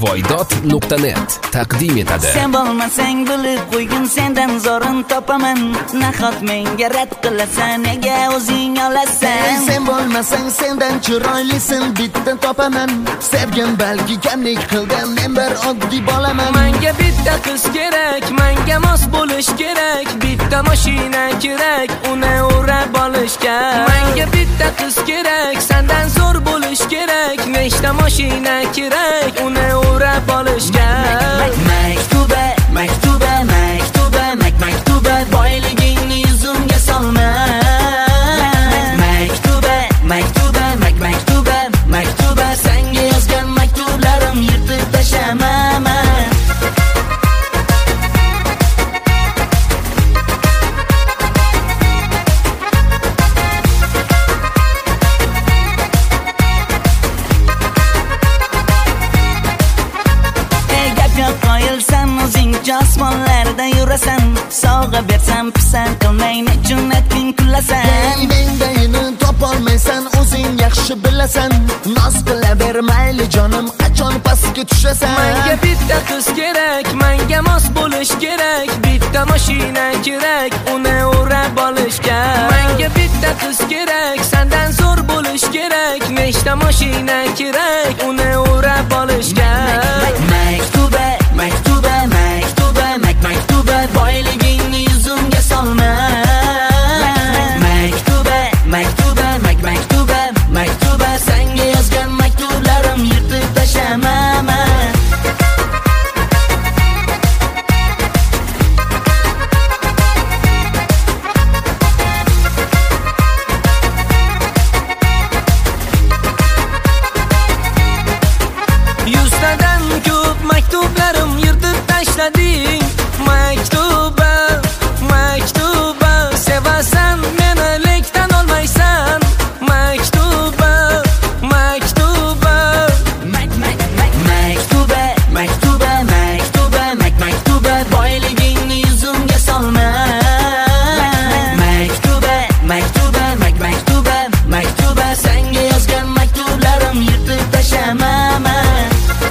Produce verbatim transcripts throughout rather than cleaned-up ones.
voydod nuqta net taqdim etadi. Sen bo'lmasang bilib qo'ygin, sendan zo'rin topaman. Nahot menga rad qilasan, nega o'zing olasan? Sen bo'lmasang sendan chiroylisin, bitta topaman. Sevgim balki kamlik qildim, men bir oddiy bolaman. Menga bitta qiz kerak, menga mos bo'lish kerak. Bitta mashina kerak, uni o'rab olishga. Menga bitta qiz kerak, sendan zo'r bo'lish kerak. Nechta mashina kerak, uni o'rab olishga. Maktuba, maktuba, maktuba, maktuba, boyligingni yuzimga solma. Maktuba, maktuba, maktuba, maktuba, senga yozgan maktublarim yirtib tashlamaman. Osmonlarda yurasan, sovg'a bersam pisand qilmay, nechun ating kullasan? Mendayini topolmaysan, o'zing yaxshi bilasan. Noz qilaver mayli jonim, qachon pastga tushasan? Menga bitta qiz kerak, menga mos bo'lish kerak. Bitta mashina kerak, uni o'rab olishga. Menga bitta qiz kerak, sendan zo'r bo'lish kerak. Nechta mashina kerak, uni o'rab olishga. Maktuba, maktuba, maktuba, maktuba, boyligingni yuzimga solma. Maktuba, maktuba, maktuba, maktuba, senga yozgan maktublarim yirtib tashlamaman. Yuztadan ko'p maktublarim yirtib tashlading. Maktuba, maktuba, sevasan meni lekdan olmaysan. Maktuba, maktuba, maktuba, maktuba, maktuba, maktuba, boyligingni yuzimga solma. Maktuba, maktuba, maktuba, maktuba, senga yozgan maktublarim yirtib tashlamaman.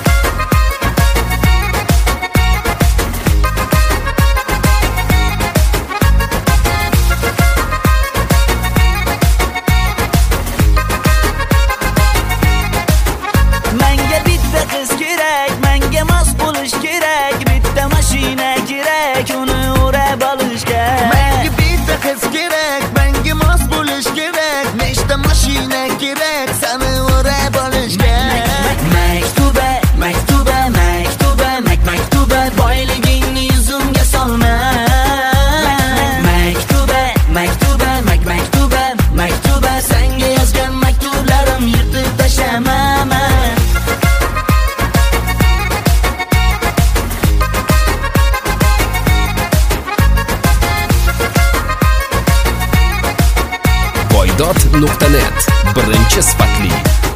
Menga bitta qiz kerak, menga mos bo'lish kerak. Bitta mashina kerak, uni o'rab olishga. Menga bitta qiz kerak, menga mos bo'lish kerak. Nechta mashina kerak, seni o'rab olishga. Maktuba, maktuba, maktuba, maktuba, boyligingni yuzimga solma. Maktuba, maktuba, maktuba, maktuba, senga yozgan maktublarim yirtib tashlamaman. voydod nuqta net birinchi sifatli